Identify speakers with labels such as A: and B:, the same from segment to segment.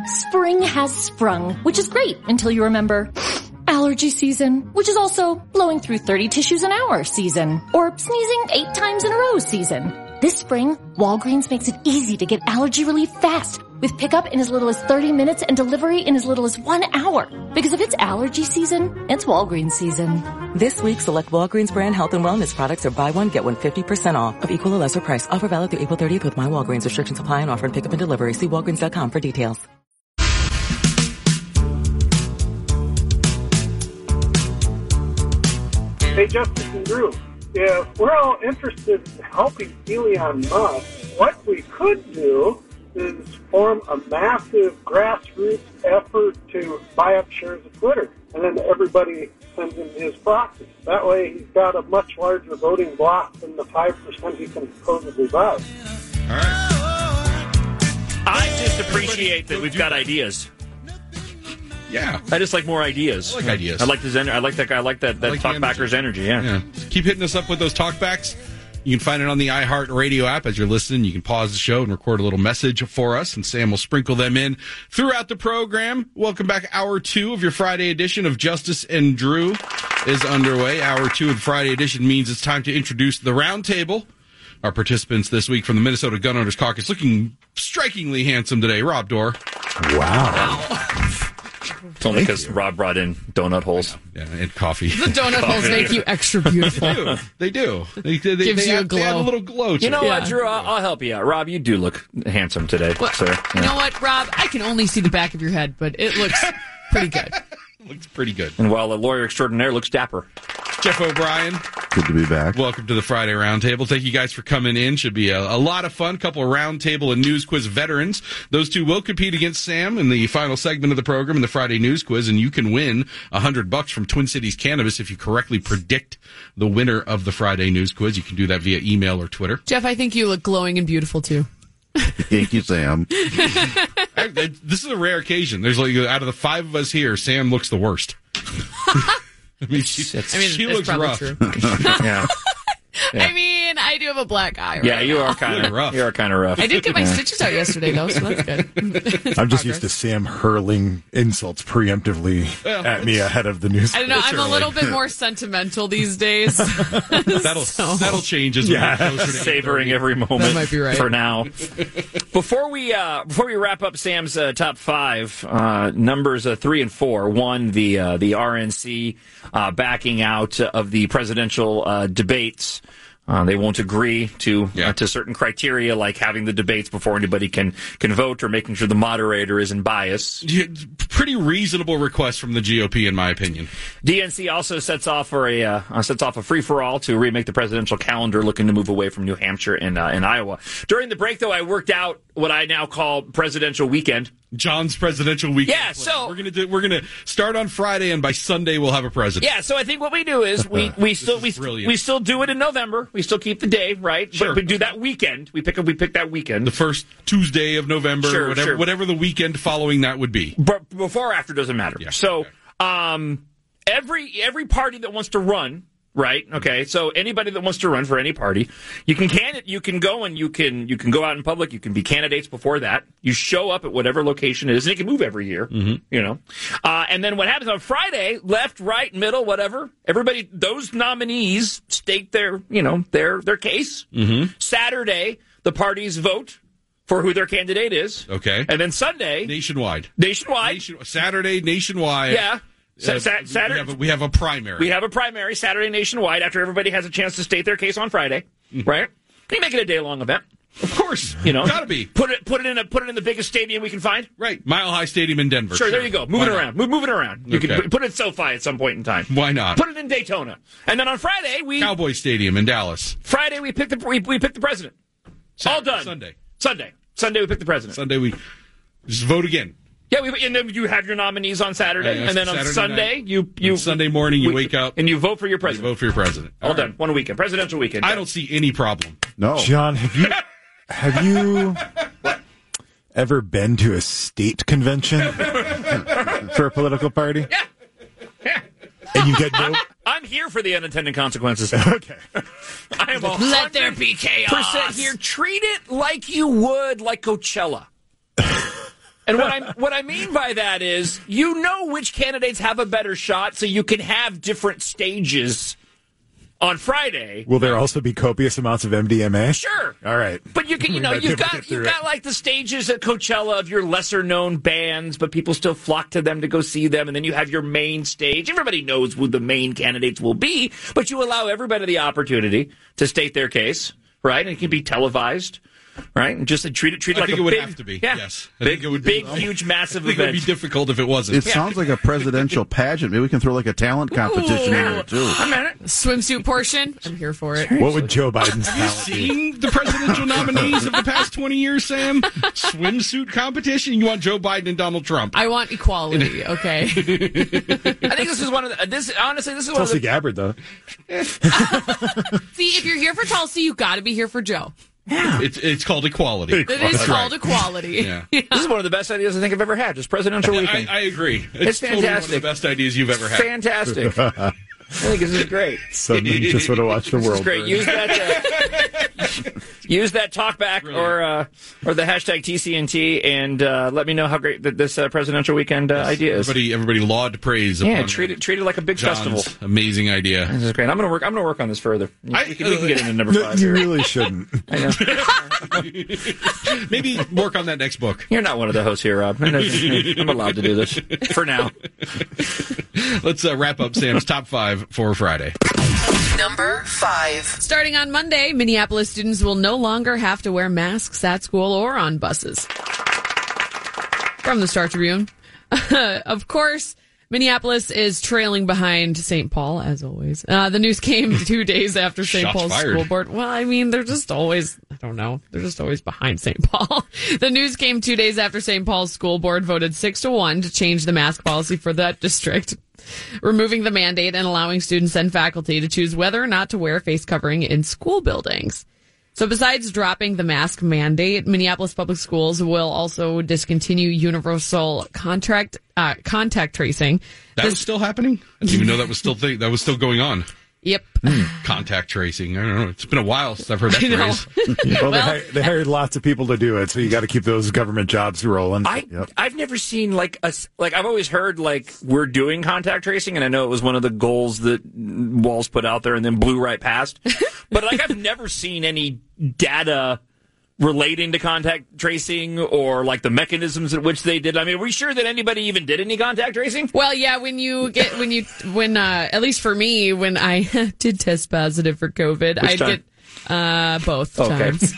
A: Spring has sprung, which is great until you remember allergy season, which is also blowing through 30 tissues an hour season, or sneezing 8 times in a row season. This spring, Walgreens makes it easy to get allergy relief fast, with pickup in as little as 30 minutes and delivery in as little as 1 hour. Because if it's allergy season, it's Walgreens season.
B: This week, select Walgreens brand health and wellness products or buy one, get one 50% off of equal or lesser price. Offer valid through April 30th with My Walgreens. Restrictions apply and offer and pickup and delivery. See Walgreens.com for details.
C: Hey, Justice and Drew, if we're all interested in helping Elon Musk, what we could do is form a massive grassroots effort to buy up shares of Twitter. And then everybody sends him his proxy. That way he's got a much larger voting block than the 5% he can supposedly buy.
D: All right.
E: I just appreciate that we've got ideas.
D: Yeah.
E: I just like more ideas.
D: I like ideas.
E: I like this. I like that guy. I like that talkbacker's energy. Yeah.
D: Keep hitting us up with those talkbacks. You can find it on the iHeartRadio app as you're listening. You can pause the show and record a little message for us, and Sam will sprinkle them in throughout the program. Welcome back. Hour 2 of your Friday edition of Justice and Drew is underway. Hour 2 of Friday edition means it's time to introduce the roundtable. Our participants this week from the Minnesota Gun Owners Caucus, looking strikingly handsome today. Rob Dorr.
F: Wow.
E: It's only because Rob brought in donut holes.
D: Yeah, and coffee.
G: The donut holes make you extra beautiful.
D: They do. They
G: Gives you a glow.
D: They add a little glow to
E: You know
D: it.
E: what, Drew? I'll help you out. Rob, you do look handsome today, sir. Yeah.
G: You know what, Rob? I can only see the back of your head, but it looks pretty good.
D: Looks pretty good.
E: And while a lawyer extraordinaire looks dapper.
D: Jeff O'Brien.
F: Good to be back.
D: Welcome to the Friday Roundtable. Thank you guys for coming in. Should be a lot of fun. Couple of Roundtable and News Quiz veterans. Those two will compete against Sam in the final segment of the program in the Friday News Quiz, and you can win $100 from Twin Cities Cannabis if you correctly predict the winner of the Friday News Quiz. You can do that via email or Twitter.
G: Jeff, I think you look glowing and beautiful, too.
F: Thank you, Sam.
D: This is a rare occasion. There's like, out of the 5 of us here, Sam looks the worst. I mean, she looks rough.
G: True.
E: Yeah. Yeah.
G: I mean, I do have a black eye.
E: Yeah,
G: right
E: you
G: now.
E: are kind of rough. You are kind of rough.
G: I did get my stitches out yesterday, though, so that's good.
F: I'm just used to Sam hurling insults preemptively at me ahead of the news.
G: I don't know. I'm a little bit more sentimental these days.
D: That'll change as we get closer to
E: savoring every moment.
G: That might be right.
E: For now. Before we wrap up Sam's top 5 numbers 3 and 4. 1, the RNC backing out of the presidential debates. They won't agree to certain criteria, like having the debates before anybody can vote, or making sure the moderator isn't biased.
D: Pretty reasonable request from the GOP, in my opinion.
E: DNC also sets off a free for all to remake the presidential calendar, looking to move away from New Hampshire and Iowa. During the break, though, I worked out what I now call presidential weekend.
D: John's presidential weekend.
E: Yeah, so
D: we're gonna start on Friday, and by Sunday we'll have a president.
E: Yeah, so I think what we do is we still do it in November. We still keep the day, right?
D: Sure.
E: But we do that weekend. We pick that weekend,
D: the first Tuesday of November, whatever the weekend following that would be.
E: But before or after doesn't matter.
D: Yeah.
E: So every party that wants to run. Right. Okay. So anybody that wants to run for any party, you can go and you can go out in public. You can be candidates before that. You show up at whatever location it is, and it can move every year. Mm-hmm. You know. And then what happens on Friday? Left, right, middle, whatever. Everybody, those nominees state their case. Mm-hmm. Saturday, the parties vote for who their candidate is.
D: Okay.
E: And then Sunday,
D: nationwide.
E: Saturday,
D: nationwide.
E: Yeah.
D: Saturday, we have a primary.
E: We have a primary Saturday nationwide after everybody has a chance to state their case on Friday, right? You make it a day-long event,
D: of course. Gotta be.
E: Put it in the biggest stadium we can find.
D: Right, Mile High Stadium in Denver.
E: Sure, there you go. Move it around. You can put it at SoFi at some point in time.
D: Why not?
E: Put it in Daytona, and then on Friday
D: Cowboy Stadium in Dallas.
E: Friday we pick the president. All done. Sunday we pick the president.
D: Sunday we just vote again.
E: Yeah, and then you have your nominees on Saturday, and then on Sunday
D: you Sunday morning you wake up
E: and you vote for your president. All done. One weekend, presidential weekend.
D: I don't see any problem.
F: No, John, have you ever been to a state convention for a political party?
E: Yeah.
F: And you get no.
E: I'm here for the unintended consequences.
F: Okay.
E: I am
G: Let there be chaos.
E: % here. Treat it like you would like Coachella. And what I mean by that is, you know which candidates have a better shot, so you can have different stages on Friday.
F: Will there also be copious amounts of MDMA?
E: Sure.
F: All right.
E: But you can, you've got like the stages at Coachella of your lesser known bands, but people still flock to them to go see them. And then you have your main stage. Everybody knows who the main candidates will be, but you allow everybody the opportunity to state their case, right? And it can be televised. Right, and just treat it like
D: it would have to be.
E: Yeah.
D: Yes,
E: big, huge, massive
D: I think
E: event.
D: it would be difficult if it wasn't.
H: It sounds like a presidential pageant. Maybe we can throw like a talent competition in there too.
E: I'm at it.
G: Swimsuit portion. I'm here for it.
F: What would Joe Biden's talent be?
D: Seen the presidential nominees of the past 20 years, Sam? Swimsuit competition? You want Joe Biden and Donald Trump?
G: I want equality. Okay.
E: I think this is one of the. Honestly, this is one of
F: Tulsi
E: the.
F: Gabbard, though.
G: See, if you're here for Tulsi, you got to be here for Joe.
D: It's called equality.
G: It is called equality.
D: Yeah.
E: This is one of the best ideas I think I've ever had. Just presidential weekend.
D: I agree.
E: It's
D: totally
E: fantastic.
D: one of the best ideas you've ever had.
E: Fantastic. I think this is great.
F: Suddenly you just want to watch the
E: This
F: world
E: is great.
F: burn.
E: Use that talkback or the hashtag TCNT and let me know how great this presidential weekend idea is.
D: Everybody laud praise.
E: Yeah,
D: upon
E: treat it like a big
D: John's
E: festival.
D: amazing idea.
E: This is great. I'm gonna work on this further. We can get into number
F: No,
E: 5
F: you
E: here.
F: really shouldn't.
E: I know.
D: Maybe work on that next book.
E: You're not one of the hosts here, Rob. I'm allowed to do this for now.
D: Let's wrap up Sam's top 5 for Friday.
I: Number 5.
G: Starting on Monday, Minneapolis students will no longer have to wear masks at school or on buses. From the Star Tribune. Of course, Minneapolis is trailing behind St. Paul, as always. The news came 2 days after St.
D: Shots
G: Paul's
D: fired.
G: school board. Well, I mean, they're just always, I don't know, they're just always behind St. Paul. The news came 2 days after St. Paul's school board voted 6-1 to change the mask policy for that district, removing the mandate and allowing students and faculty to choose whether or not to wear a face covering in school buildings. So besides dropping the mask mandate, Minneapolis Public Schools will also discontinue universal contact tracing.
D: That was still happening? I didn't even know that was still going on.
G: Yep.
D: Contact tracing. I don't know. It's been a while since I've heard that
G: I know.
D: phrase.
F: Well, they hired lots of people to do it, so you got to keep those government jobs rolling.
E: I've never seen I've always heard we're doing contact tracing, and I know it was one of the goals that Walz put out there and then blew right past. But I've never seen any data relating to contact tracing or the mechanisms at which they did. I mean, are we sure that anybody even did any contact tracing?
G: Well, yeah, when at least for me, when I did test positive for COVID,
E: Which
G: I'd
E: time?
G: get both times.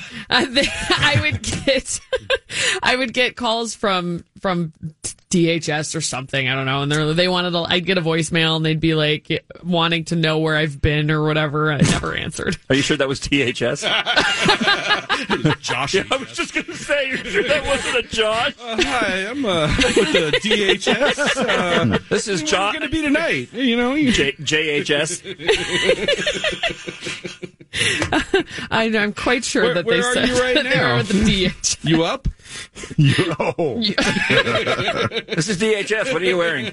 G: I would get calls from DHS or something. I don't know. And I'd get a voicemail and they'd be wanting to know where I've been or whatever. I never answered.
E: Are you sure that was DHS?
D: Josh.
E: I was just going to say, you're sure that wasn't a Josh?
D: Hi, I'm with the DHS.
E: This is Josh.
D: It's going to be tonight.
E: JHS.
G: I'm quite sure that
D: where
G: they
D: are
G: said
D: you right
G: that they
D: now?
G: were with the DHS.
D: You up?
E: This is DHS. What are you wearing?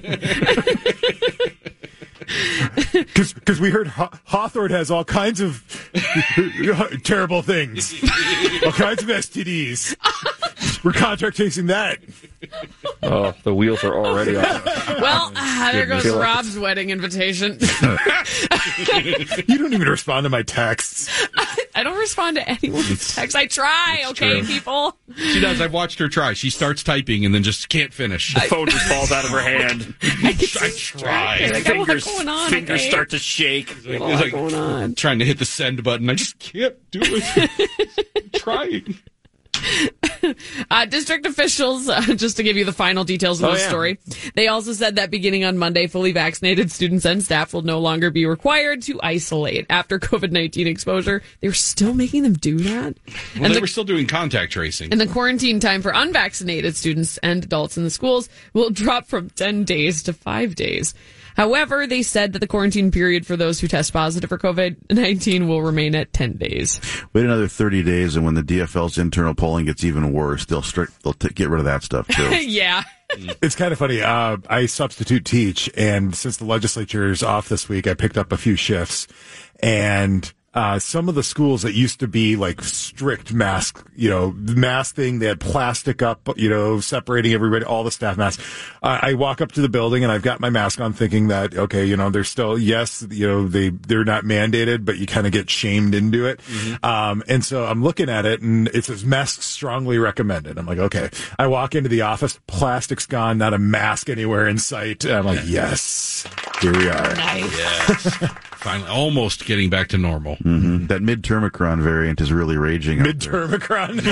F: Because we heard Hawthorne has all kinds of terrible things, all kinds of STDs. We're contact tracing that.
E: Oh, the wheels are already off.
G: Well, there goes Rob's wedding invitation.
F: You don't even respond to my texts.
G: I don't respond to anyone's texts. I try, okay,
D: true.
G: people?
D: She does. I've watched her try. She starts typing and then just can't finish.
E: The phone just falls out of her hand.
D: I try.
G: I got a lot going on,
E: Fingers
G: okay?
E: start to shake.
D: It's like
G: going on?
D: trying to hit the send button. I just can't do it. I'm trying.
G: District officials, just to give you the final details of the story, they also said that beginning on Monday, fully vaccinated students and staff will no longer be required to isolate after COVID-19 exposure. They were still making them do that.
D: Well, they were still doing contact tracing.
G: And the quarantine time for unvaccinated students and adults in the schools will drop from 10 days to 5 days. However, they said that the quarantine period for those who test positive for COVID-19 will remain at 10 days.
H: Wait another 30 days, and when the DFL's internal polling gets even worse, they'll get rid of that stuff, too.
G: Yeah.
F: It's kind of funny. I substitute teach, and since the legislature is off this week, I picked up a few shifts, and some of the schools that used to be like strict mask thing, they had plastic up, separating everybody, all the staff masks. I walk up to the building and I've got my mask on thinking that, okay, they're still, yes, they're not mandated, but you kind of get shamed into it. Mm-hmm. And so I'm looking at it and it says masks strongly recommended. I'm like, okay. I walk into the office, plastic's gone, not a mask anywhere in sight. And I'm like, yes, here we are.
G: Nice.
D: Yes. Finally, almost getting back to normal.
H: Mm-hmm. That mid-termicron variant is really raging.
F: Mid-termicron.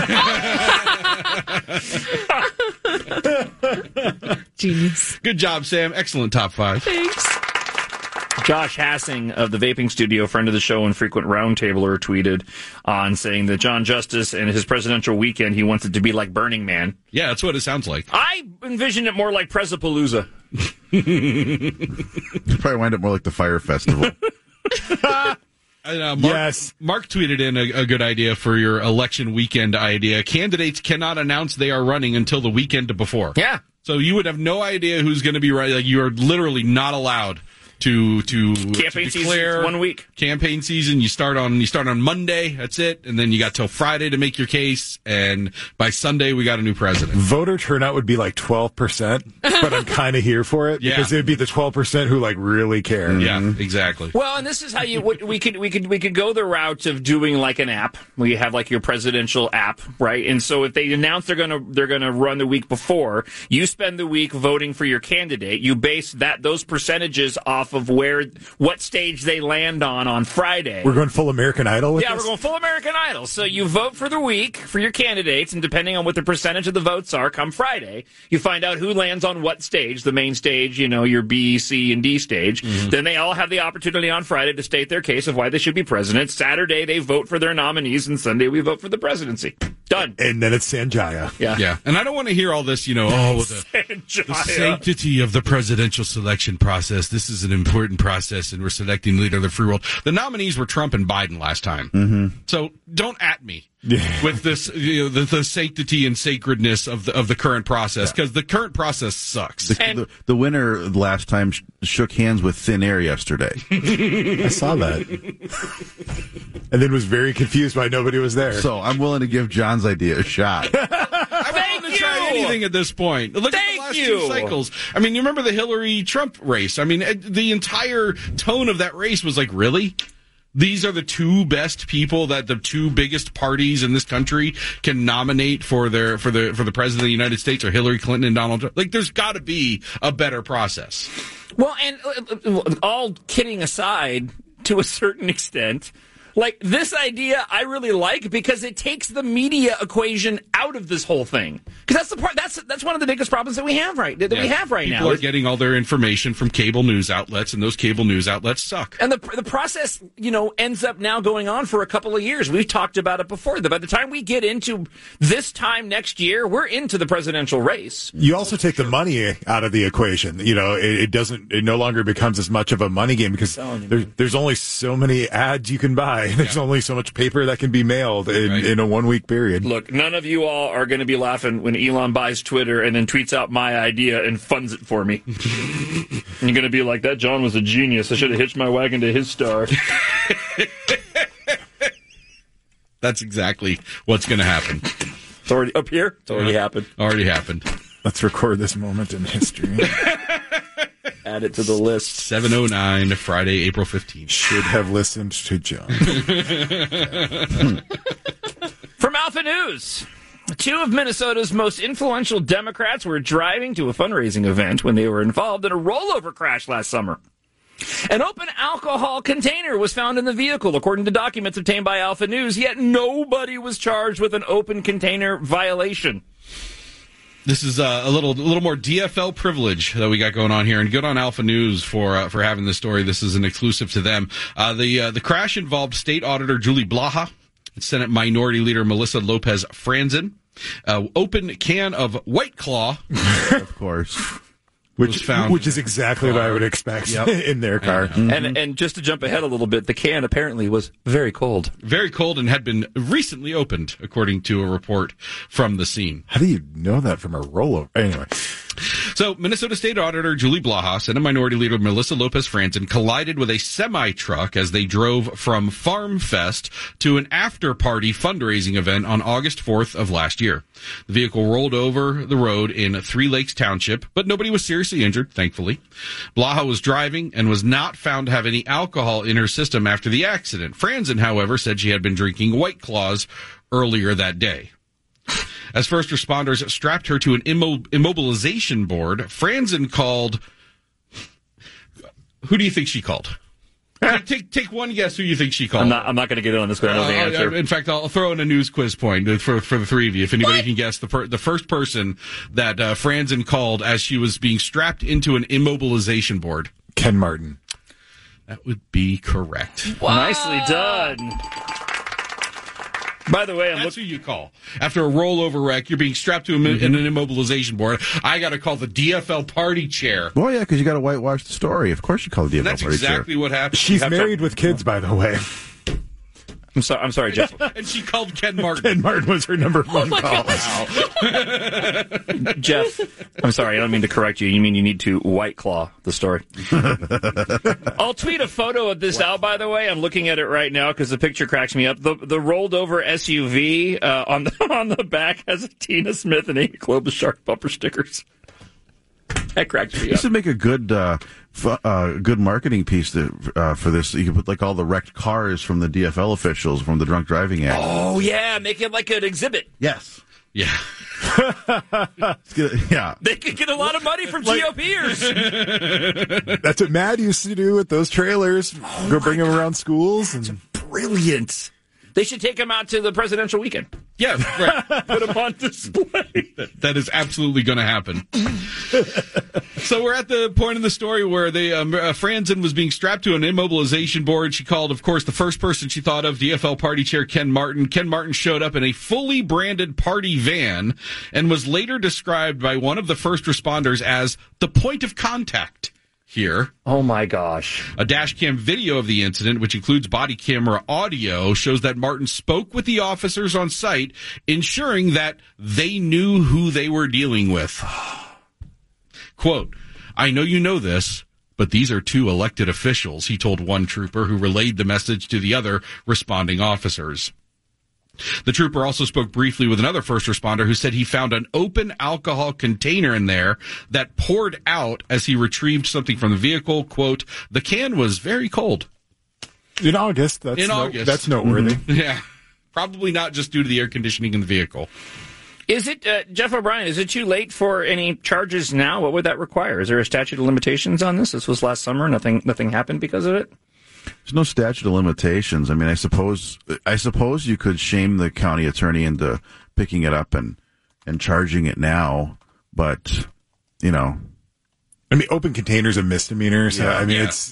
G: Genius.
D: Good job, Sam. Excellent top 5.
G: Thanks.
E: Josh Hassing of the Vaping Studio, friend of the show and frequent roundtabler, tweeted on saying that John Justice and his presidential weekend, he wants it to be like Burning Man.
D: Yeah, that's what it sounds like.
E: I envision it more like Prezapalooza.
H: It'll probably wind up more like the Fire Festival.
F: Yes.
D: Mark tweeted in a good idea for your election weekend idea. Candidates cannot announce they are running until the weekend before.
E: Yeah.
D: So you would have no idea who's going to be running. Like, you are literally not allowed to
E: campaign
D: declare
E: season 1 week.
D: Campaign season. You start on Monday. That's it, and then you got till Friday to make your case. And by Sunday, we got a new president.
F: Voter turnout would be like 12%, but I'm kind of here for it because it'd be the 12% who like really care.
D: Yeah, exactly.
E: Well, and this is how we could go the route of doing like an app. We have like your presidential app, right? And so if they announce they're gonna run the week before, you spend the week voting for your candidate. You base those percentages off of what stage they land on Friday.
F: We're going full American Idol with this?
E: We're going full American Idol. So you vote for the week for your candidates, and depending on what the percentage of the votes are come Friday, you find out who lands on what stage, the main stage, your B, C, and D stage. Mm-hmm. Then they all have the opportunity on Friday to state their case of why they should be president. Saturday, they vote for their nominees, and Sunday, we vote for the presidency. Done.
F: And then it's Sanjaya.
E: Yeah.
D: And I don't want to hear all this, the sanctity of the presidential selection process. This is an important process, and we're selecting leader of the free world. The nominees were Trump and Biden last time.
H: Mm-hmm.
D: So don't at me with this, the sanctity and sacredness of the current process, because the current process sucks.
H: The winner last time shook hands with thin air yesterday.
F: I saw that. And then was very confused why nobody was there.
H: So I'm willing to give John's idea a shot.
D: I'm willing to try anything at this point. Look at the last 2 cycles. I mean, you remember the Hillary-Trump race? I mean, the entire tone of that race was like, really? These are the 2 best people that the 2 biggest parties in this country can nominate for the president of the United States, or Hillary Clinton and Donald Trump. Like, there's got to be a better process.
E: Well, and all kidding aside, to a certain extent, like, this idea I really like because it takes the media equation out of this whole thing. Because that's one of the biggest problems that we have right now.
D: People are getting all their information from cable news outlets, and those cable news outlets suck.
E: And the process, ends up now going on for a couple of years. We've talked about it before. By the time we get into this time next year, we're into the presidential race.
F: You also take the money out of the equation. It no longer becomes as much of a money game because there's only so many ads you can buy. There's only so much paper that can be mailed in a 1 week period.
E: Look, none of you all are going to be laughing when Elon buys Twitter and then tweets out my idea and funds it for me. You're going to be like, that John was a genius. I should have hitched my wagon to his star.
D: That's exactly what's going to happen.
E: It's already up here. It's already happened.
D: Already happened.
F: Let's record this moment in history.
E: Add it to the list.
D: 7:09, Friday, April 15th.
F: Should have listened to John.
E: From Alpha News. 2 of Minnesota's most influential Democrats were driving to a fundraising event when they were involved in a rollover crash last summer. An open alcohol container was found in the vehicle, according to documents obtained by Alpha News, yet nobody was charged with an open container violation.
D: This is a little more DFL privilege that we got going on here, and good on Alpha News for having this story. This is an exclusive to them. The crash involved State Auditor Julie Blaha, Senate Minority Leader Melissa Lopez Franzen, open can of White Claw,
H: of course.
F: Which is exactly what I would expect in their car.
E: Mm-hmm. And just to jump ahead a little bit, the can apparently was very cold.
D: Very cold and had been recently opened, according to a report from the scene.
F: How do you know that from a rollover? Anyway.
D: So, Minnesota State Auditor Julie Blaha and Minority Leader Melissa Lopez Franzen collided with a semi-truck as they drove from Farm Fest to an after-party fundraising event on August 4th of last year. The vehicle rolled over the road in Three Lakes Township, but nobody was seriously injured, thankfully. Blaha was driving and was not found to have any alcohol in her system after the accident. Franzen, however, said she had been drinking White Claws earlier that day. As first responders strapped her to an immobilization board, Franzen called... Who do you think she called? Take one guess who you think she called.
E: I'm not going to get in on this, but I know the answer.
D: In fact, I'll throw in a news quiz point for the three of you. If anybody can guess the first person that Franzen called as she was being strapped into an immobilization board.
F: Ken Martin.
D: That would be correct.
E: Wow. Nicely done. By the way,
D: that's who you call. After a rollover wreck, you're being strapped to an immobilization board. I got to call the DFL party chair.
H: Well, yeah, because you got to whitewash the story. Of course you call the DFL party chair.
D: That's exactly what happened.
F: She's married with kids, by the way.
E: I'm sorry, Jeff.
D: And she called Ken Martin.
F: Ken Martin was her number one call.
E: Jeff, I'm sorry, I don't mean to correct you. You mean you need to White Claw the story. I'll tweet a photo of this out, by the way. I'm looking at it right now because the picture cracks me up. The rolled over SUV on the back has a Tina Smith and Amy Klobuchar bumper stickers. That cracks me up.
H: This would make a good marketing piece for this. You could put like all the wrecked cars from the DFL officials from the drunk driving act.
E: Oh yeah, make it like an exhibit.
H: Yes.
D: Yeah.
H: Yeah.
E: They could get a lot of money from GOPers.
F: That's what Matt used to do with those trailers. Go bring them around schools.
E: Brilliant. They should take them out to the presidential weekend.
D: Yeah, right.
E: Put them on display.
D: That is absolutely going to happen. So we're at the point in the story where Franzen was being strapped to an immobilization board. She called, of course, the first person she thought of, DFL party chair Ken Martin. Ken Martin showed up in a fully branded party van and was later described by one of the first responders as the point of contact here.
E: Oh my gosh.
D: A dash cam video of the incident, which includes body camera audio, shows that Martin spoke with the officers on site, ensuring that they knew who they were dealing with. Quote, "I know you know this, but these are two elected officials," he told one trooper who relayed the message to the other responding officers. The trooper also spoke briefly with another first responder who said he found an open alcohol container in there that poured out as he retrieved something from the vehicle. Quote, "The can was very cold."
F: In August. That's noteworthy.
D: Mm-hmm. Yeah. Probably not just due to the air conditioning in the vehicle.
E: Is it, Jeff O'Brien, is it too late for any charges now? What would that require? Is there a statute of limitations on this? This was last summer. Nothing happened because of it?
H: There's no statute of limitations. I mean, I suppose you could shame the county attorney into picking it up and charging it now, but you know,
F: I mean, open containers a misdemeanor. So I mean, it's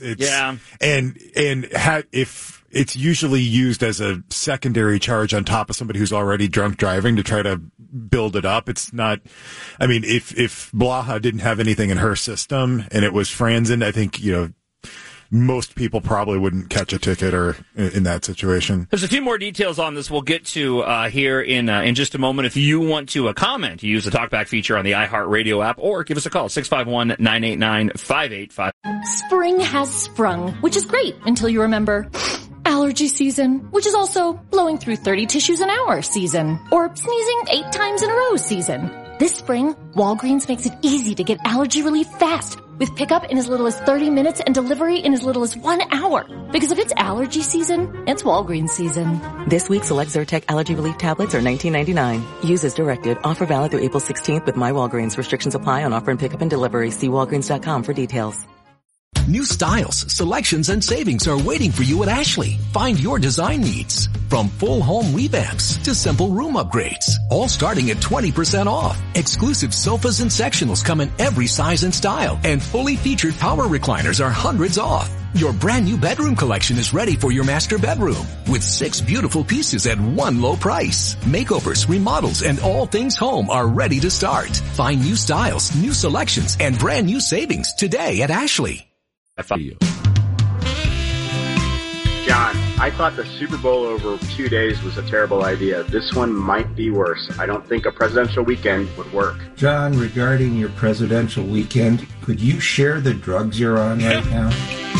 F: if it's usually used as a secondary charge on top of somebody who's already drunk driving to try to build it up. It's not. I mean, if Blaha didn't have anything in her system and it was Franzen, I think most people probably wouldn't catch a ticket or in that situation.
E: There's a few more details on this we'll get to here in just a moment. If you want to comment, use the TalkBack feature on the iHeartRadio app or give us a call, 651-989-5855.
A: Spring has sprung, which is great until you remember allergy season, which is also blowing through 30 tissues an hour season, or sneezing 8 times in a row season. This spring, Walgreens makes it easy to get allergy relief fast, with pickup in as little as 30 minutes and delivery in as little as 1 hour. Because if it's allergy season, it's Walgreens season.
B: This week, select Zyrtec allergy relief tablets are $19.99. Use as directed. Offer valid through April 16th with My Walgreens. Restrictions apply on offer and pickup and delivery. See Walgreens.com for details.
J: New styles, selections, and savings are waiting for you at Ashley. Find your design needs. From full home revamps to simple room upgrades. All starting at 20% off. Exclusive sofas and sectionals come in every size and style. And fully featured power recliners are hundreds off. Your brand new bedroom collection is ready for your master bedroom. With 6 beautiful pieces at one low price. Makeovers, remodels, and all things home are ready to start. Find new styles, new selections, and brand new savings today at Ashley.
K: John. I thought the Super Bowl over 2 days was a terrible idea. This one might be worse. I don't think a presidential weekend would work.
L: John, regarding your presidential weekend, could you share the drugs you're on right now?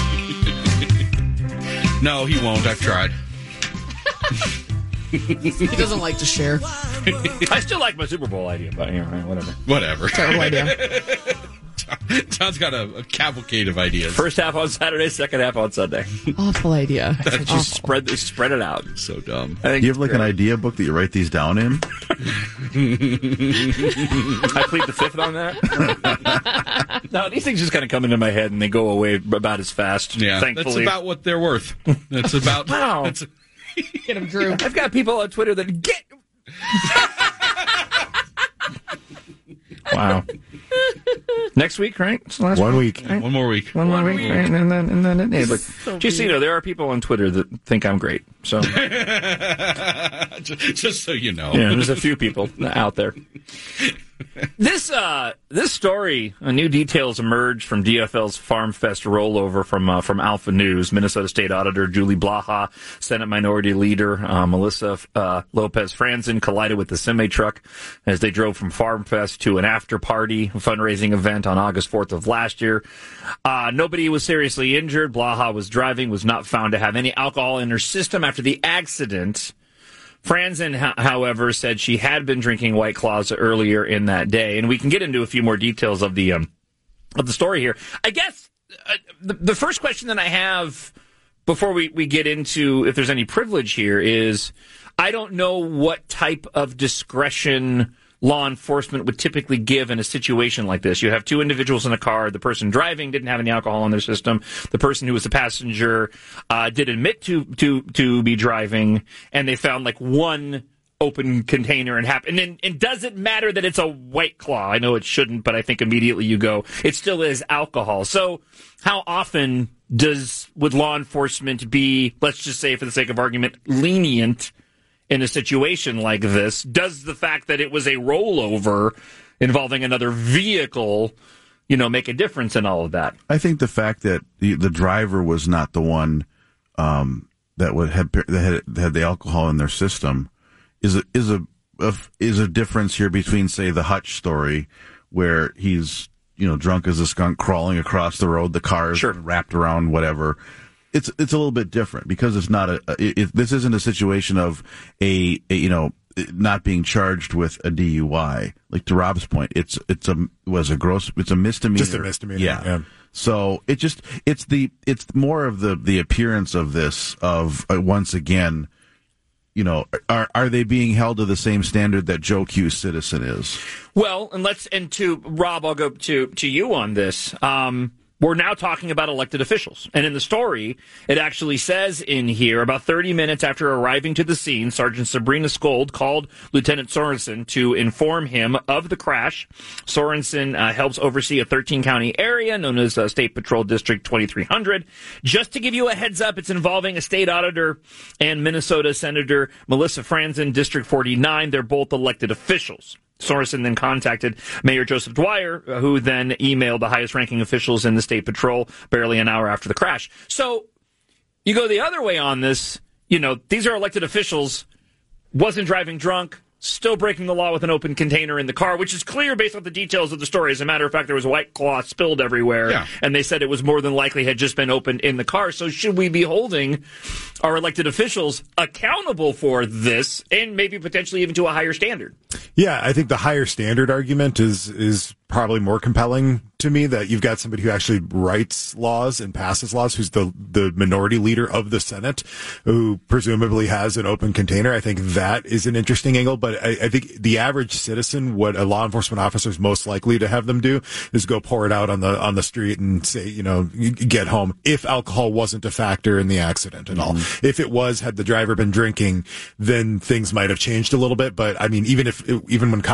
D: No, he won't. I've tried.
G: He doesn't like to share.
E: I still like my Super Bowl idea, but whatever.
D: Whatever.
G: Terrible idea.
D: John's got a cavalcade of ideas.
E: First half on Saturday, second half on Sunday.
G: Awful idea.
E: Just spread it out.
D: So dumb.
H: Do you have like an idea book that you write these down in?
E: I plead the fifth on that. No, these things just kind of come into my head and they go away about as fast.
D: Yeah,
E: thankfully.
D: that's about what they're worth. That's about.
E: Wow.
G: Get him, Drew.
E: I've got people on Twitter that get. Wow. Next week, right? It's the last
F: 1 week.
E: Right?
D: One more week.
E: One more week, right? And then but just so you know, there are people on Twitter that think I'm great. So
D: just so you know,
E: yeah, there's a few people out there. This story, new details emerged from DFL's Farm Fest rollover from Alpha News. Minnesota State Auditor Julie Blaha, Senate Minority Leader Melissa Lopez Franzen collided with the semi truck as they drove from Farm Fest to an after party fundraising event on August 4th of last year. Nobody was seriously injured. Blaha was driving, was not found to have any alcohol in her system after the accident. Franzen, however, said she had been drinking White Claws earlier in that day, and we can get into a few more details of the story here. I guess the first question that I have before we get into if there's any privilege here is I don't know what type of discretion law enforcement would typically give in a situation like this. You have two individuals in a car. The person driving didn't have any alcohol in their system. The person who was the passenger did admit to be driving, and they found like one open container and does it matter that it's a White Claw? I know it shouldn't, but I think immediately you go, it still is alcohol. So how often would law enforcement be, let's just say for the sake of argument, lenient in a situation like this? Does the fact that it was a rollover involving another vehicle, make a difference in all of that?
H: I think the fact that the driver was not the one that had the alcohol in their system is a difference here between, say, the Hutch story, where he's drunk as a skunk crawling across the road, the car is wrapped around whatever. It's a little bit different because it's not this isn't a situation of not being charged with a DUI. Like to Rob's point, it's a misdemeanor. Just a misdemeanor. Yeah. So it's more of the appearance of this once again, are they being held to the same standard that Joe Q. Citizen is?
E: Well, and to Rob, I'll go to you on this. We're now talking about elected officials. And in the story, it actually says in here, about 30 minutes after arriving to the scene, Sergeant Sabrina Skold called Lieutenant Sorensen to inform him of the crash. Sorensen helps oversee a 13-county area known as State Patrol District 2300. Just to give you a heads up, it's involving a state auditor and Minnesota Senator Melissa Franzen, District 49. They're both elected officials. Sorensen then contacted Mayor Joseph Dwyer, who then emailed the highest-ranking officials in the State Patrol barely an hour after the crash. So you go the other way on this. These are elected officials, wasn't driving drunk, still breaking the law with an open container in the car, which is clear based on the details of the story. As a matter of fact, there was White Claw spilled everywhere, and they said it was more than likely had just been opened in the car. So should we be holding our elected officials accountable for this and maybe potentially even to a higher standard?
F: Yeah, I think the higher standard argument is probably more compelling to me, that you've got somebody who actually writes laws and passes laws, who's the minority leader of the Senate, who presumably has an open container. I think that is an interesting angle, but I think the average citizen, what a law enforcement officer is most likely to have them do is go pour it out on the street and say, get home, if alcohol wasn't a factor in the accident and all. If it was, had the driver been drinking, then things might have changed a little bit. But I mean, even when cops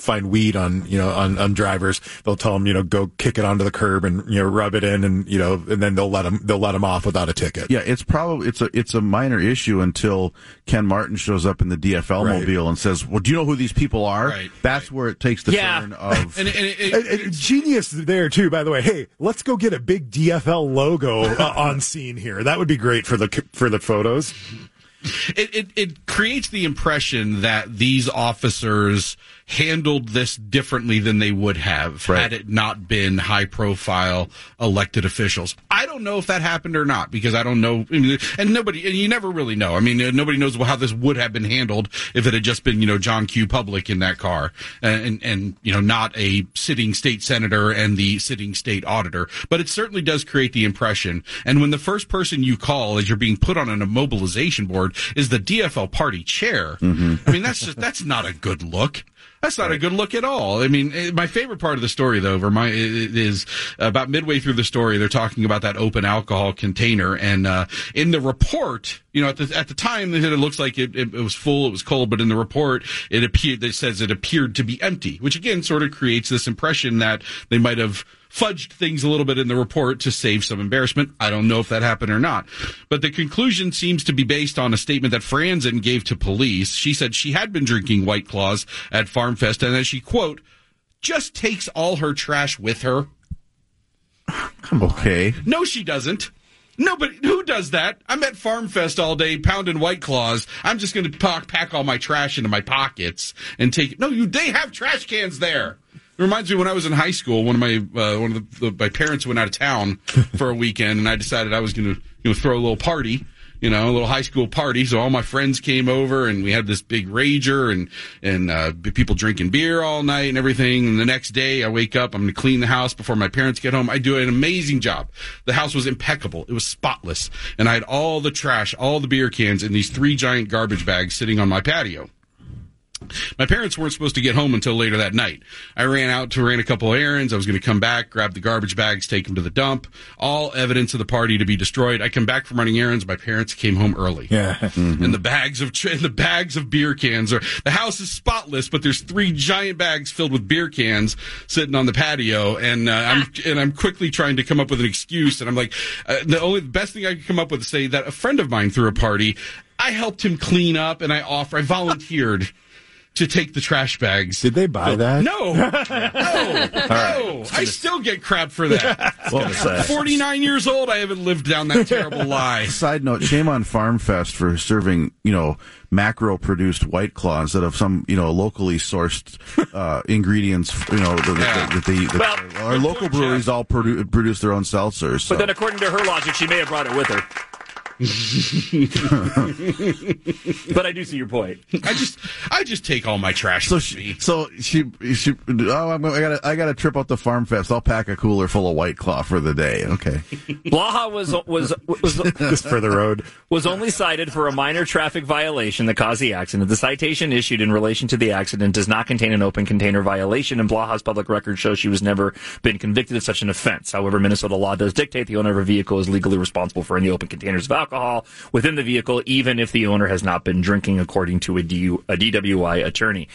F: find weed on drivers, they'll tell them, go kick it onto the curb and, rub it in and, and then they'll let them off without a ticket.
H: Yeah, it's a minor issue until Ken Martin shows up in the DFL mobile and says, well, do you know who these people are?
D: Right.
H: That's where it takes the turn of...
F: And genius there, too, by the way. Hey, let's go get a big DFL logo on scene here. That would be great for the photos.
D: It creates the impression that these officers handled this differently than they would have had it not been high-profile elected officials. I don't know if that happened or not because I don't know, and you never really know. I mean, nobody knows how this would have been handled if it had just been, John Q. Public in that car and not a sitting state senator and the sitting state auditor. But it certainly does create the impression. And when the first person you call as you're being put on an immobilization board is the DFL party chair, I mean, that's not a good look. That's not a good look at all. I mean, my favorite part of the story, though, is about midway through the story, they're talking about that open alcohol container. And in the report, at the time, it looks like it was full, it was cold, but in the report, it says it appeared to be empty, which again sort of creates this impression that they might have fudged things a little bit in the report to save some embarrassment. I don't know if that happened or not. But the conclusion seems to be based on a statement that Franzen gave to police. She said she had been drinking White Claws at Farm Fest and that she, quote, just takes all her trash with her.
H: Okay.
D: No, she doesn't. Nobody, who does that? I'm at Farm Fest all day pounding White Claws. I'm just going to pack all my trash into my pockets and take it. No, they have trash cans there. It reminds me when I was in high school, my parents went out of town for a weekend, and I decided I was going to throw a little party, a little high school party. So all my friends came over, and we had this big rager, and people drinking beer all night and everything. And the next day, I wake up, I'm going to clean the house before my parents get home. I do an amazing job. The house was impeccable. It was spotless, and I had all the trash, all the beer cans in these 3 giant garbage bags sitting on my patio. My parents weren't supposed to get home until later that night. I ran a couple of errands. I was going to come back, grab the garbage bags, take them to the dump. All evidence of the party to be destroyed. I come back from running errands. My parents came home early.
F: Yeah.
D: Mm-hmm. And the bags of beer cans the house is spotless, but there's 3 giant bags filled with beer cans sitting on the patio. And I'm quickly trying to come up with an excuse. And I'm like, the best thing I could come up with is say that a friend of mine threw a party. I helped him clean up, and I volunteered to take the trash bags.
F: Did they buy that?
D: No. No. I still get crap for that.
H: Well,
D: 49 years old, I haven't lived down that terrible lie.
H: Side note, shame on Farm Fest for serving, macro-produced White Claw instead of some, locally sourced ingredients, our local breweries all produce their own seltzers. So.
E: But then according to her logic, she may have brought it with her. But I do see your point.
D: I just take all my trash.
H: So she I gotta trip out to Farm Fest. I'll pack a cooler full of White Claw for the day. Okay.
E: Blaha was
F: just for the road.
E: Was only cited for a minor traffic violation that caused the accident. The citation issued in relation to the accident does not contain an open container violation, and Blaha's public record shows she was never been convicted of such an offense. However, Minnesota law does dictate the owner of a vehicle is legally responsible for any open containers of alcohol within the vehicle, even if the owner has not been drinking, according to a DWI attorney.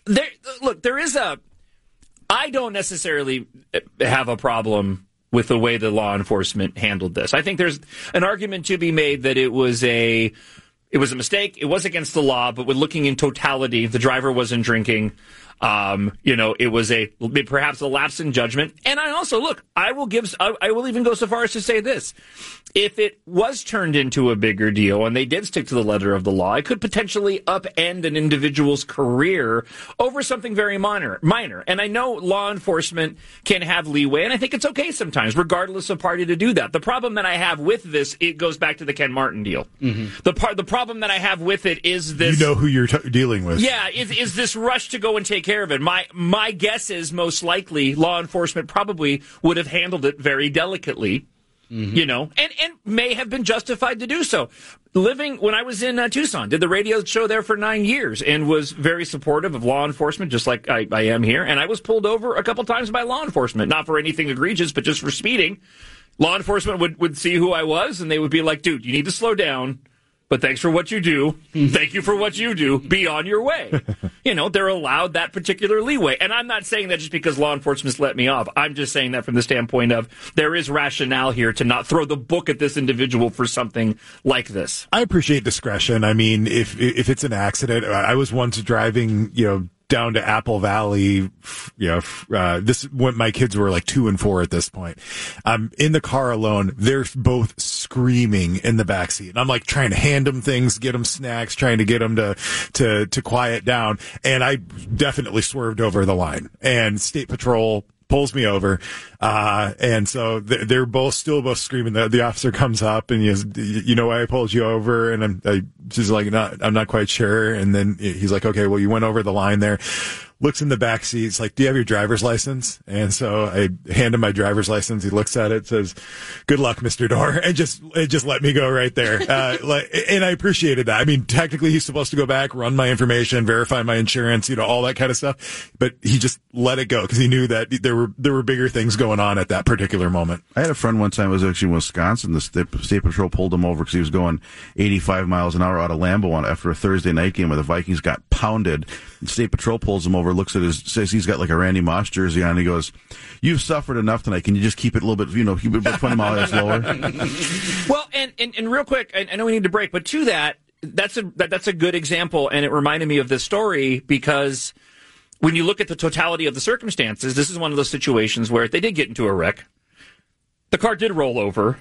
E: I don't necessarily have a problem with the way the law enforcement handled this. I think there's an argument to be made that it was a mistake. It was against the law, but with looking in totality, the driver wasn't drinking. It was perhaps a lapse in judgment. And I also, I will even go so far as to say this. If it was turned into a bigger deal and they did stick to the letter of the law, it could potentially upend an individual's career over something very minor. And I know law enforcement can have leeway, and I think it's okay sometimes, regardless of party, to do that. The problem that I have with this, it goes back to the Ken Martin deal. Mm-hmm. The problem that I have with it is this.
F: You know who you're dealing with.
E: Yeah, is this rush to go and take care of it. My guess is most likely law enforcement probably would have handled it very delicately. Mm-hmm. And may have been justified to do so. When I was in Tucson, did the radio show there for 9 years and was very supportive of law enforcement, just like I am here. And I was pulled over a couple times by law enforcement, not for anything egregious, but just for speeding. Law enforcement would see who I was, and they would be like, dude, you need to slow down. but thanks for what you do. Thank you for what you do. Be on your way. They're allowed that particular leeway. And I'm not saying that just because law enforcement's let me off. I'm just saying that from the standpoint of there is rationale here to not throw the book at this individual for something like this.
F: I appreciate discretion. I mean, if it's an accident, I was once driving, down to Apple Valley, this when my kids were like 2 and 4 at this point. I'm in the car alone. They're both screaming in the backseat. And I'm like trying to hand them things, get them snacks, trying to get them to quiet down. And I definitely swerved over the line, and State Patrol pulls me over. And so they're both screaming. The officer comes up and he goes, why I pulled you over? And I'm just like, I'm not quite sure. And then he's like, okay, well, you went over the line there. Looks in the back seat. It's like, do you have your driver's license? And so I hand him my driver's license. He looks at it, says, good luck, Mr. Dorr. And just let me go right there. And I appreciated that. I mean, technically he's supposed to go back, run my information, verify my insurance, all that kind of stuff. But he just let it go because he knew that there were bigger things going on at that particular moment.
H: I had a friend one time, it was actually in Wisconsin. The State Patrol pulled him over because he was going 85 miles an hour out of Lambeau after a Thursday night game where the Vikings got pounded. And State Patrol pulls him over, looks at says he's got like a Randy Moss jersey on, and he goes, you've suffered enough tonight. Can you just keep it a little bit, keep it about 20 miles lower?
E: Well, and real quick, I know we need to break, but to that's a good example, and it reminded me of this story because when you look at the totality of the circumstances, this is one of those situations where they did get into a wreck. The car did roll over.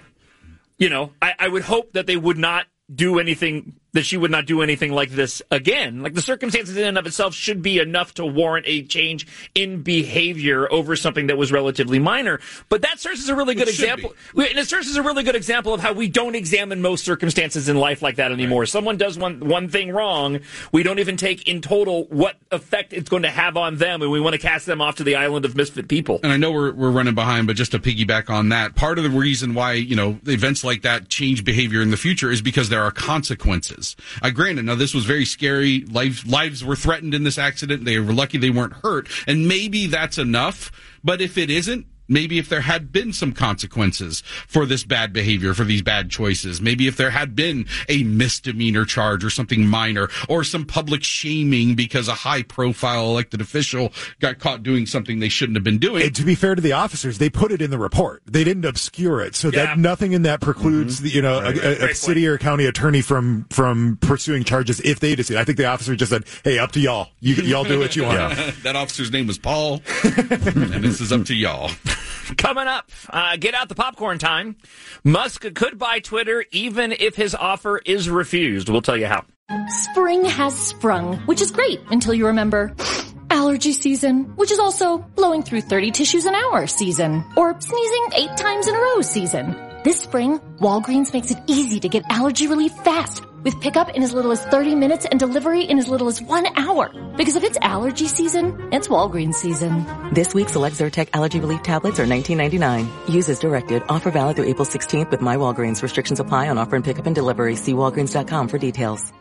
E: I would hope that they would not do anything, that she would not do anything like this again. Like, the circumstances in and of itself should be enough to warrant a change in behavior over something that was relatively minor. But that serves as a really good example. And it serves as a really good example of how we don't examine most circumstances in life like that anymore. Right. Someone does one thing wrong, we don't even take in total what effect it's going to have on them, and we want to cast them off to the island of misfit people.
D: And I know we're running behind, but just to piggyback on that, part of the reason why, events like that change behavior in the future is because there are consequences. Granted, now this was very scary. Lives were threatened in this accident. They were lucky they weren't hurt. And maybe that's enough. But if it isn't, maybe if there had been some consequences for this bad behavior, for these bad choices, maybe if there had been a misdemeanor charge or something minor, or some public shaming because a high-profile elected official got caught doing something they shouldn't have been doing.
F: And to be fair to the officers, they put it in the report. They didn't obscure it, so that nothing in that precludes a city or county attorney from pursuing charges if they decide. I think the officer just said, "Hey, up to y'all. Y'all do what you want."
D: Yeah. That officer's name was Paul, and this is up to y'all.
E: Coming up, get out the popcorn time. Musk could buy Twitter even if his offer is refused. We'll tell you how.
A: Spring has sprung, which is great until you remember allergy season, which is also blowing through 30 tissues an hour season, or sneezing 8 times in a row season. This spring, Walgreens makes it easy to get allergy relief fast, with pickup in as little as 30 minutes and delivery in as little as 1 hour. Because if it's allergy season, it's Walgreens season.
B: This week, select Zyrtec allergy relief tablets are $19.99. Use as directed. Offer valid through April 16th with My Walgreens. Restrictions apply on offer and pickup and delivery. See Walgreens.com for details.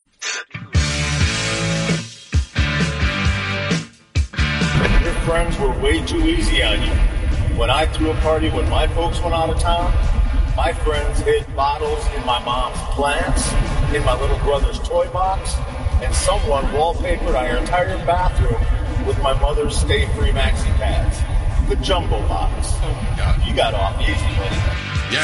M: Your friends were way too easy on you. When I threw a party when my folks went out of town, my friends hid bottles in my mom's plants, in my little brother's toy box, and someone wallpapered our entire bathroom with my mother's Stay Free maxi pads. The jumbo box.
D: Oh, God.
M: You got off easy, buddy.
D: Yeah,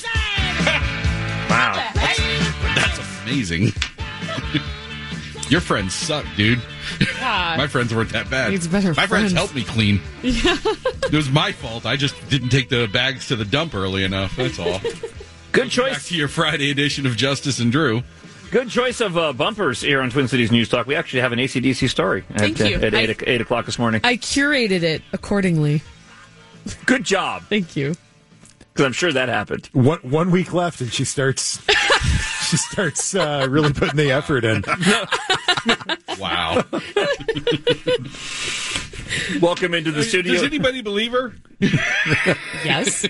D: I did. Wow. That's amazing. Your friends suck, dude.
G: God.
D: My friends weren't that bad.
G: Needs better
D: my friends helped me clean.
G: Yeah.
D: It was my fault. I just didn't take the bags to the dump early enough. That's all.
E: Good choice.
D: Back to your Friday edition of Justice and Drew.
E: Good choice of bumpers here on Twin Cities News Talk. We actually have an AC/DC story at 8 o'clock this morning.
G: I curated it accordingly.
E: Good job.
G: Thank you.
E: Because I'm sure that happened.
F: 1 week left, and she starts really putting the effort in.
D: Wow.
E: Welcome into the studio.
D: Does anybody believe her?
G: Yes.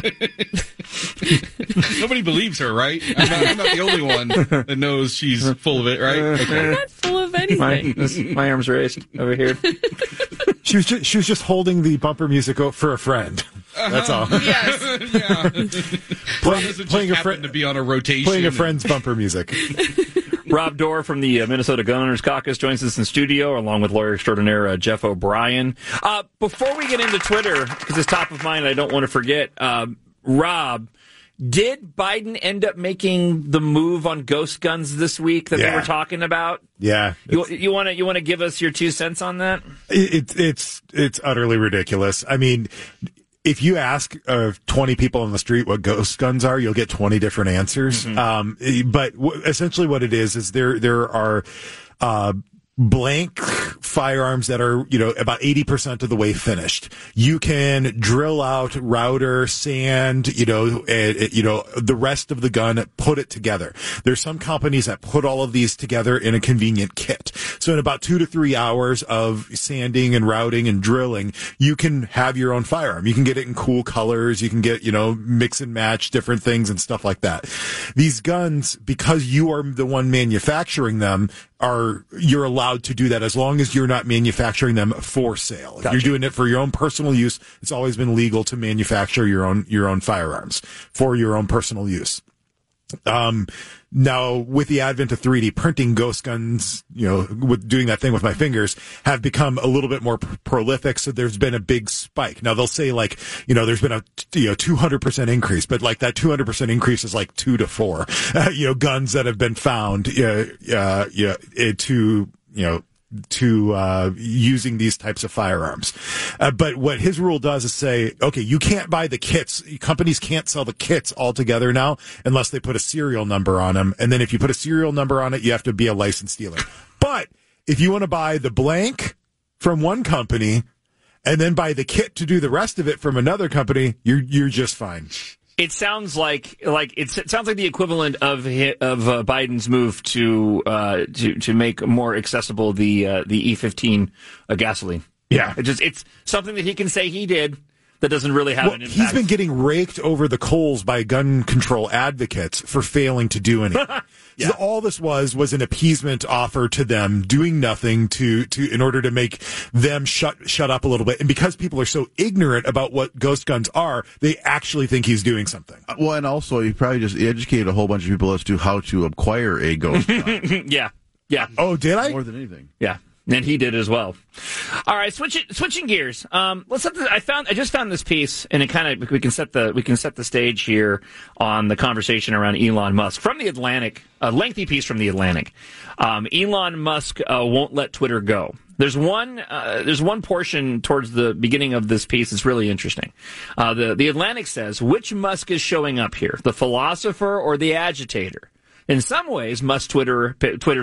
D: Nobody believes her, right? I'm not the only one that knows she's full of it, right? Okay.
G: I'm not full of anything.
E: My arm's raised over here.
F: She was just holding the bumper music for a friend. That's all.
G: Yes.
D: Yeah. Playing a friend to be on a rotation.
F: Playing a friend's bumper music.
E: Rob Dorr from the Minnesota Gun Owners Caucus joins us in studio, along with lawyer extraordinaire Jeff O'Brien. Before we get into Twitter, because it's top of mind, I don't want to forget, Rob, did Biden end up making the move on ghost guns this week that they were talking about?
F: Yeah.
E: You want to give us your 2 cents on that?
F: It's utterly ridiculous. I mean, if you ask 20 people on the street what ghost guns are, you'll get 20 different answers. Mm-hmm. But essentially what it is there are blank firearms that are, about 80% of the way finished. You can drill out router, sand, the rest of the gun, put it together. There's some companies that put all of these together in a convenient kit. So in about 2 to 3 hours of sanding and routing and drilling, you can have your own firearm. You can get it in cool colors. You can get, mix and match different things and stuff like that. These guns, because you are the one manufacturing them, you're allowed to do that as long as you're not manufacturing them for sale. Gotcha. If you're doing it for your own personal use, it's always been legal to manufacture your own firearms for your own personal use. Now, with the advent of 3D printing, ghost guns, with doing that thing with my fingers, have become a little bit more prolific. So there's been a big spike. Now they'll say there's been a 200% increase, but that 200% increase is 2 to 4, guns that have been found, to using these types of firearms. But what his rule does is say, okay, you can't buy the kits. Companies can't sell the kits altogether now unless they put a serial number on them. And then if you put a serial number on it, you have to be a licensed dealer. But if you want to buy the blank from one company and then buy the kit to do the rest of it from another company, you're just fine.
E: It sounds like the equivalent of Biden's move to make more accessible the E15 gasoline.
F: Yeah,
E: it's something that he can say he did that doesn't really have an impact.
F: He's been getting raked over the coals by gun control advocates for failing to do anything. Yeah. So all this was an appeasement offer to them, doing nothing in order to make them shut up a little bit. And because people are so ignorant about what ghost guns are, they actually think he's doing something.
H: Well, and also he probably just educated a whole bunch of people as to how to acquire a ghost gun.
E: Yeah.
F: Oh, did I?
H: More than anything.
E: Yeah. And he did as well. All right, switching gears. I just found this piece, and it we can set the stage here on the conversation around Elon Musk from the Atlantic. A lengthy piece from the Atlantic. Elon Musk won't let Twitter go. There's one portion towards the beginning of this piece that's really interesting. The Atlantic says, which Musk is showing up here, the philosopher or the agitator? In some ways, Musk's Twitter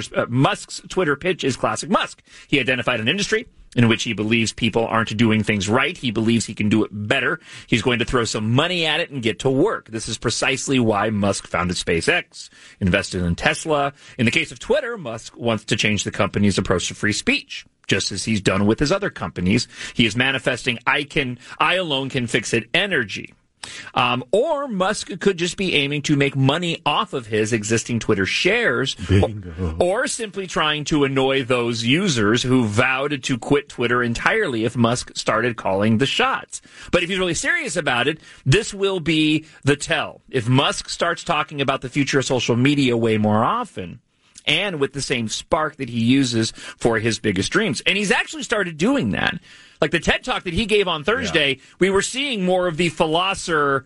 E: pitch is classic Musk. He identified an industry in which he believes people aren't doing things right. He believes he can do it better. He's going to throw some money at it and get to work. This is precisely why Musk founded SpaceX, invested in Tesla. In the case of Twitter, Musk wants to change the company's approach to free speech, just as he's done with his other companies. He is manifesting I alone can fix it energy. Or Musk could just be aiming to make money off of his existing Twitter shares, or simply trying to annoy those users who vowed to quit Twitter entirely if Musk started calling the shots. But if he's really serious about it, this will be the tell. If Musk starts talking about the future of social media way more often, and with the same spark that he uses for his biggest dreams. And he's actually started doing that. Like the TED Talk that he gave on Thursday, we were seeing more of the philosopher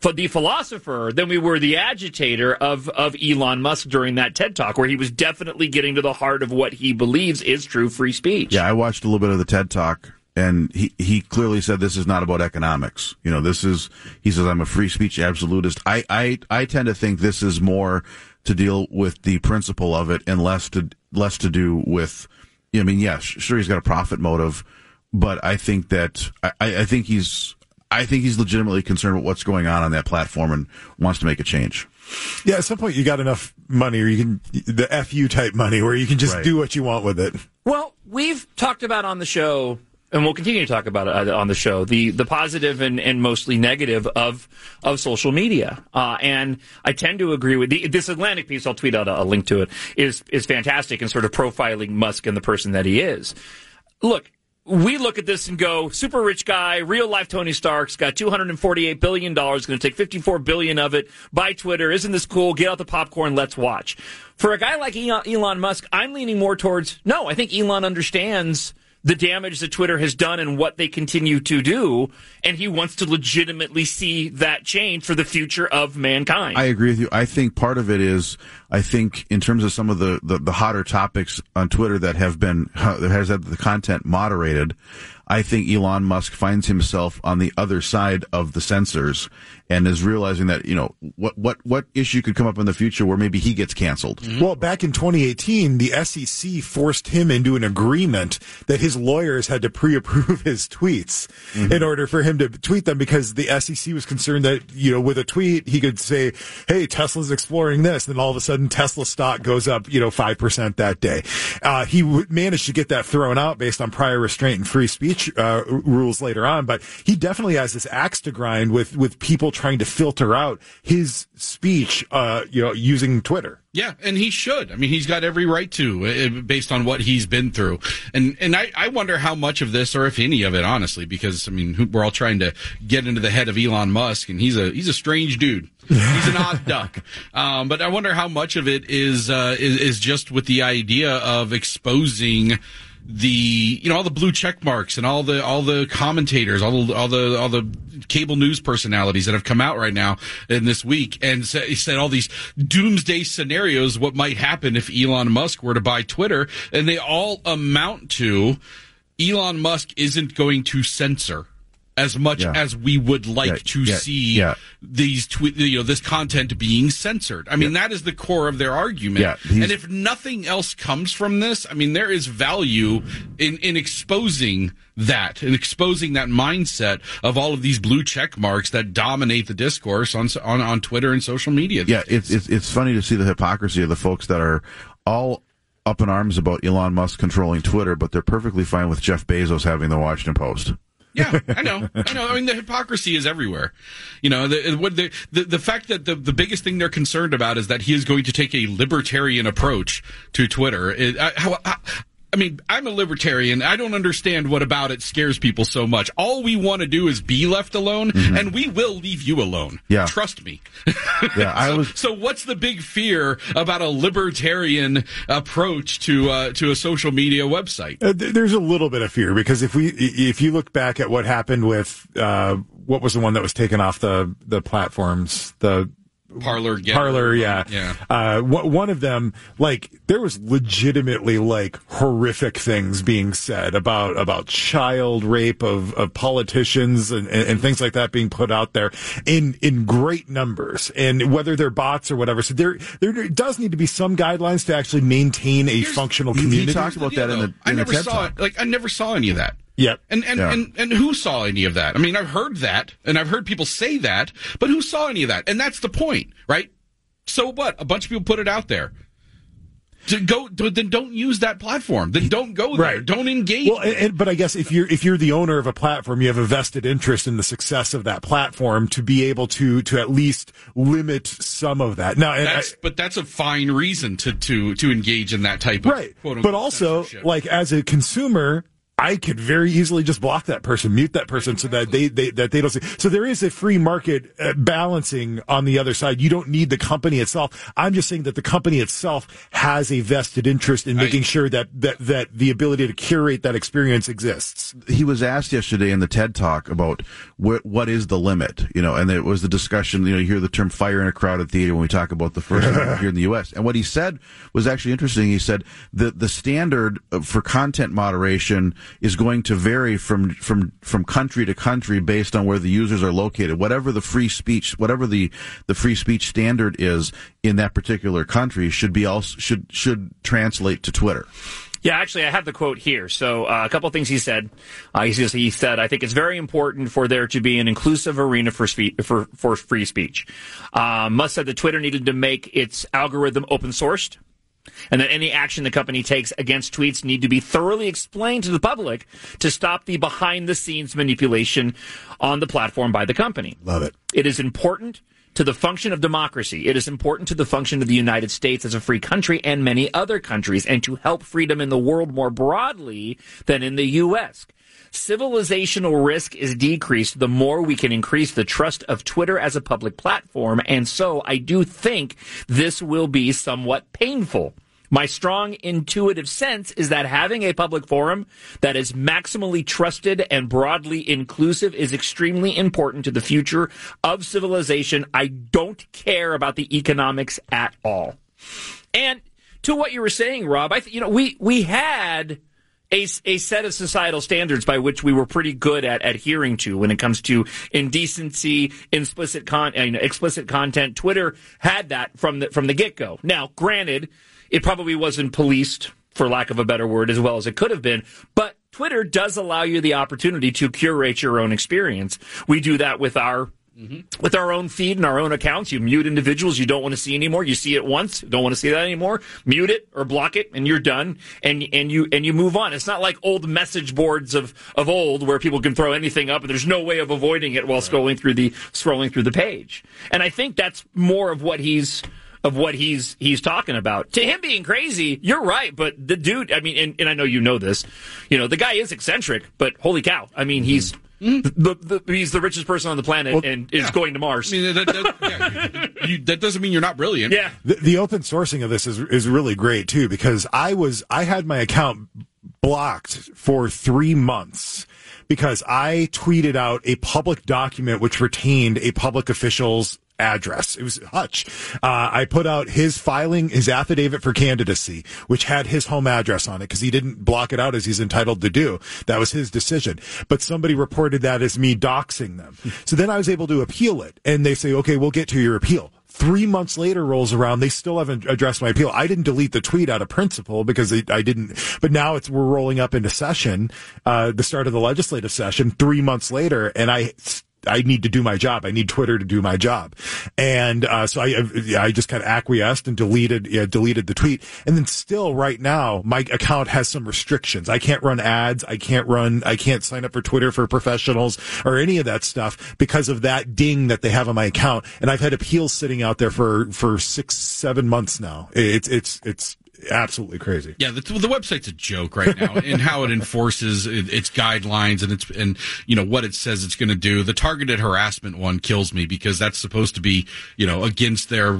E: than we were the agitator of Elon Musk during that TED Talk, where he was definitely getting to the heart of what he believes is true free speech.
H: Yeah, I watched a little bit of the TED Talk, and he clearly said this is not about economics. He says, I'm a free speech absolutist. I tend to think this is more to deal with the principle of it and less to do with, yes, sure, he's got a profit motive, but I think that I think he's legitimately concerned with what's going on that platform and wants to make a change.
F: Yeah, at some point you got enough money, or you can the FU type money, where you can just do what you want with it.
E: Well, we've talked about on the show, and we'll continue to talk about it on the show, the positive and mostly negative of social media. And I tend to agree with this Atlantic piece. I'll tweet out a link to it. Is fantastic in sort of profiling Musk and the person that he is. Look, we look at this and go, super rich guy, real life Tony Stark's got $248 billion, going to take $54 billion of it, buy Twitter. Isn't this cool? Get out the popcorn, let's watch. For a guy like Elon Musk, I'm leaning more towards, no, I think Elon understands the damage that Twitter has done and what they continue to do, and he wants to legitimately see that change for the future of mankind.
H: I agree with you. I think part of it is, I think in terms of some of the hotter topics on Twitter that has had the content moderated, I think Elon Musk finds himself on the other side of the censors and is realizing that, what issue could come up in the future where maybe he gets canceled.
F: Mm-hmm. Well, back in 2018, the SEC forced him into an agreement that his lawyers had to pre-approve his tweets in order for him to tweet them, because the SEC was concerned that, with a tweet, he could say, hey, Tesla's exploring this. Then all of a sudden, Tesla stock goes up, 5% that day. He managed to get that thrown out based on prior restraint and free speech rules later on, but he definitely has this axe to grind with people trying to filter out his speech, using Twitter.
D: Yeah, and he should. I mean, he's got every right to, based on what he's been through. And I wonder how much of this, or if any of it, honestly, because, I mean, we're all trying to get into the head of Elon Musk, and he's a strange dude. He's an odd duck. But I wonder how much of it is just with the idea of exposing all the blue check marks and all the commentators, all the cable news personalities that have come out right now in this week and said all these doomsday scenarios, what might happen if Elon Musk were to buy Twitter, and they all amount to Elon Musk isn't going to censor as much as we would like to see these this content being censored. I mean, that is the core of their argument. Yeah, and if nothing else comes from this, I mean, there is value in exposing that and exposing that mindset of all of these blue check marks that dominate the discourse on Twitter and social media.
H: Yeah, it's funny to see the hypocrisy of the folks that are all up in arms about Elon Musk controlling Twitter, but they're perfectly fine with Jeff Bezos having the Washington Post.
D: Yeah, I know. I mean, the hypocrisy is everywhere. The fact that the biggest thing they're concerned about is that he is going to take a libertarian approach to Twitter. I mean, I'm a libertarian. I don't understand what about it scares people so much. All we want to do is be left alone, and we will leave you alone. Yeah. Trust me. Yeah, So what's the big fear about a libertarian approach to a social media website?
F: There's a little bit of fear, because if you look back at what happened with what was the one that was taken off the platforms, the
D: Parler,
F: yeah. One of them, there was legitimately horrific things being said about child rape of politicians and things like that being put out there in great numbers, and whether they're bots or whatever. So there does need to be some guidelines to actually maintain a functional community.
H: He talked about that in the TED Talk.
D: I never saw any of that.
F: Yep.
D: And who saw any of that? I mean, I've heard that, and I've heard people say that, but who saw any of that? And that's the point, right? So what? A bunch of people put it out there. Then don't use that platform. Then don't go there. Right. Don't engage.
F: Well, but I guess if you're the owner of a platform, you have a vested interest in the success of that platform to be able to at least limit some of that. Now,
D: but that's a fine reason to engage in that type of quote-unquote
F: But also, as a consumer, I could very easily just block that person, mute that person, so that they don't see. So there is a free market balancing on the other side. You don't need the company itself. I'm just saying that the company itself has a vested interest in making sure that the ability to curate that experience exists.
H: He was asked yesterday in the TED Talk about what is the limit, and it was the discussion. You hear the term "fire in a crowded theater" when we talk about the first one here in the U.S. And what he said was actually interesting. He said the standard for content moderation is going to vary from country to country based on where the users are located. Whatever the free speech standard is in that particular country should translate to Twitter.
E: Yeah, actually, I have the quote here. So a couple of things he said. He said, I think it's very important for there to be an inclusive arena for free speech. Musk said that Twitter needed to make its algorithm open sourced, and that any action the company takes against tweets need to be thoroughly explained to the public to stop the behind-the-scenes manipulation on the platform by the company.
F: Love it.
E: It is important to the function of democracy. It is important to the function of the United States as a free country and many other countries, and to help freedom in the world more broadly than in the U.S. civilizational risk is decreased, the more we can increase the trust of Twitter as a public platform. And so I do think this will be somewhat painful. My strong intuitive sense is that having a public forum that is maximally trusted and broadly inclusive is extremely important to the future of civilization. I don't care about the economics at all. And to what you were saying, Rob, we had a set of societal standards by which we were pretty good at adhering to when it comes to indecency, explicit content. Twitter had that from the get-go. Now, granted, it probably wasn't policed, for lack of a better word, as well as it could have been. But Twitter does allow you the opportunity to curate your own experience. We do that with our own feed and our own accounts. You mute individuals you don't want to see anymore. You see it once, don't want to see that anymore. Mute it or block it, and you're done. And you move on. It's not like old message boards of old where people can throw anything up and there's no way of avoiding it while scrolling through the page. And I think that's more of what he's talking about. To him being crazy, you're right, but the dude, I mean, and I know you know this, the guy is eccentric, but holy cow, I mean, he's he's the richest person on the planet and is going to Mars.
D: I mean, that doesn't mean you're not brilliant.
E: Yeah.
F: The open sourcing of this is really great too, because I had my account blocked for 3 months because I tweeted out a public document which retained a public official's address. It was Hutch. I put out his affidavit for candidacy, which had his home address on it because he didn't block it out as he's entitled to do. That was his decision. But somebody reported that as me doxing them. So then I was able to appeal it, and they say, okay, we'll get to your appeal. 3 months later rolls around, they still haven't addressed my appeal. I didn't delete the tweet out of principle because I didn't, but now we're rolling up into session, the start of the legislative session 3 months later, and I need to do my job. I need Twitter to do my job. And so I just kind of acquiesced and deleted the tweet. And then still right now, my account has some restrictions. I can't run ads. I can't sign up for Twitter for professionals or any of that stuff because of that ding that they have on my account. And I've had appeals sitting out there for 6-7 months now. It's absolutely crazy.
D: Yeah, the website's a joke right now in how it enforces its guidelines and what it says it's going to do. The targeted harassment one kills me because that's supposed to be against their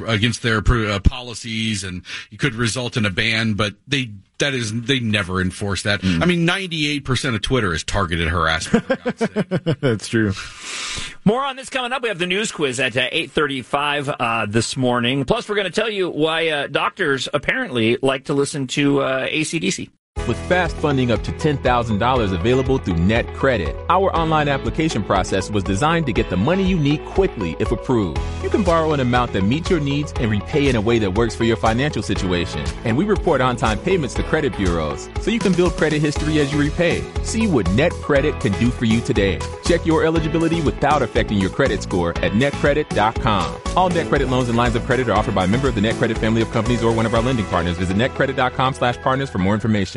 D: policies, and it could result in a ban, but they never enforce that. I mean, 98% of Twitter is targeted harassment, for God's sake.
F: That's true.
E: More on this coming up. We have the news quiz at 8:35 this morning. Plus, we're going to tell you why doctors apparently like to listen to AC/DC.
N: With fast funding up to $10,000 available through NetCredit, our online application process was designed to get the money you need quickly if approved. You can borrow an amount that meets your needs and repay in a way that works for your financial situation. And we report on-time payments to credit bureaus, so you can build credit history as you repay. See what NetCredit can do for you today. Check your eligibility without affecting your credit score at netcredit.com. All NetCredit loans and lines of credit are offered by a member of the NetCredit family of companies or one of our lending partners. Visit netcredit.com/partners for more information.